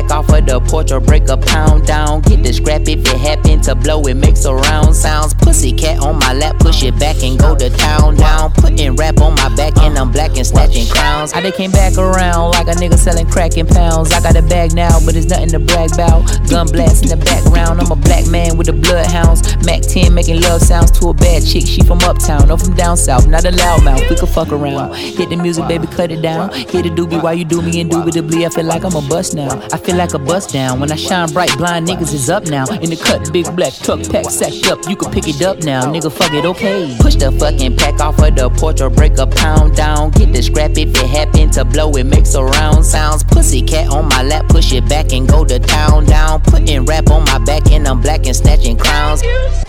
pack off of the porch or break a pound down. Get the scrap if it happen to blow, it makes a round sounds. Pussy cat on my lap, push it back and go to town down. Putting rap on my back and I'm black and snatching crowns. I came back around like a nigga selling crack in pounds. I got a bag now, but it's nothing to brag about. Gun blast in the background, I'm a black man with the bloodhounds. Mac 10 making love sounds to a bad chick, she from uptown, no from down south, not a loudmouth, we could fuck around. Hit the music, baby, cut it down. Hit the doobie while you do me indubitably. I feel like I'm a bust now. I feel like a bust down. When I shine bright, blind niggas is up now. In the cut, big black truck, pack sacked up. You can pick it up now, nigga, fuck it, okay. Push the fucking pack off of the porch or break a pound down. Get the scrap if it happen to blow, it makes a round sounds. Pussy cat on my lap, push it back and go to town down. Putting rap on my back and I'm black and snatching crowns.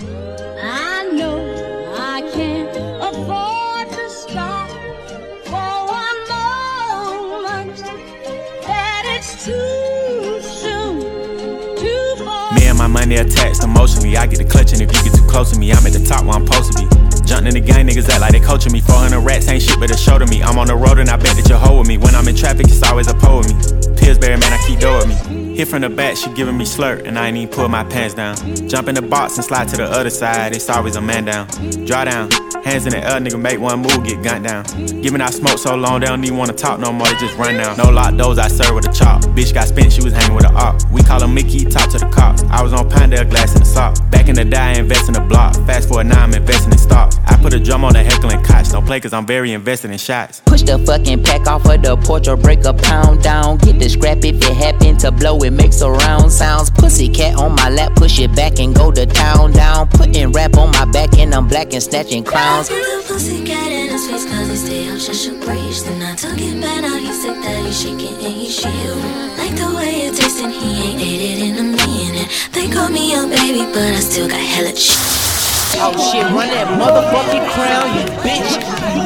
I know I can't afford to stop for one moment. That it's too soon, too far. Me and my money attached emotionally. I get the clutching if you get too close to me. I'm at the top where I'm supposed to be. Jumping in the gang, niggas act like they coaching me. 400 rats ain't shit but a show to me. I'm on the road and I bet that you'll hold with me. When I'm in traffic, it's always a pole with me. Pillsbury, man, I keep dough with me. Hit from the back, she giving me slurp, and I ain't even pull my pants down. Jump in the box and slide to the other side, it's always a man down. Draw down, hands in the air, nigga make one move, get gunned down. Giving out smoke so long, they don't even wanna talk no more, they just run down. No lock doors, I serve with a chop. Bitch got spent, she was hanging with a op. We call her Mickey, talk to the cops. I was on Pinedale, glass in the sock. Back in the day, I invest in the block. Fast forward now, I'm investing in stocks. I put a drum on the heckling couch, don't play cause I'm very invested in shots. Push the fucking pack off of the porch or break a pound down. Get the scrap if it happen to blow, it makes a round sounds. Pussy cat on my lap, push it back and go to town down. Putting rap on my back and I'm black and snatching crowns. Pussy cat in his face cause he stay up, just should breach. Then I took it back, now he sick that he's shaking and he's shivering. Like the way it tastes and he ain't ate it in a minute. They call me a baby but I still got hella shit. Oh shit, run that motherfucking crown, you bitch.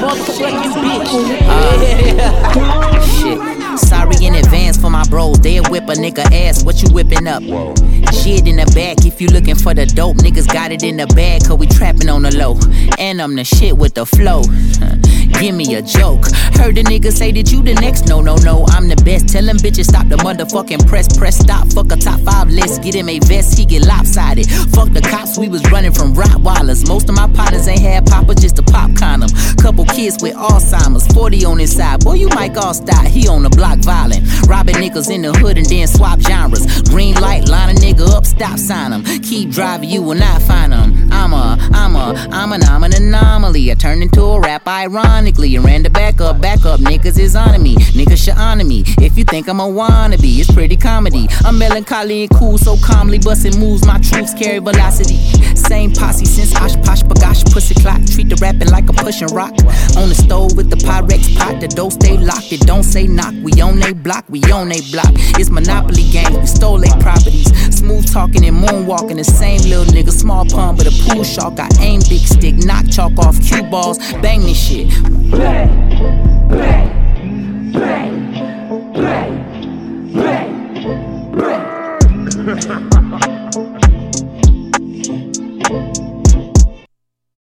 You motherfucking bitch. Shit. Sorry in advance for my bros. They'll whip a nigga ass. What you whipping up? Whoa. Shit in the back. If you looking for the dope, niggas got it in the bag. Cause we trapping on the low. And I'm the shit with the flow. Give me a joke. Heard the nigga say that you the next. No, I'm the best. Tell them bitches stop the motherfucking press. Press stop. Fuck a top 5 list. Get him a vest. He get lopsided. Fuck the cops. We was running from Rottweilers. Most of my partners ain't had papa, just a pop condom. Couple kids with Alzheimer's. 40 on his side. Boy, you might all stop. He on the block violent. Robbing niggas in the hood and then swap genres. Green light, line a nigga up, stop sign him. Keep driving, you will not find him. I'm an anomaly. I turned into a rap ironically and ran the back up, niggas is on me. Niggas should honor me. If you think I'm a wannabe, it's pretty comedy. I'm melancholy and cool, so calmly busting moves. My troops carry velocity. Same posse since Osh Posh Bagash pussy clock. Treat the rapping like I'm pushing rock. On the stove with the Pyrex pot. The door stay locked, it don't say knock. We on they block, we on they block. It's Monopoly game, we stole they properties. Smooth talking and moonwalking. The same little nigga, small pun but a pool shark. I aim big stick, knock chalk off cue balls. Bang this shit. Bang, bang.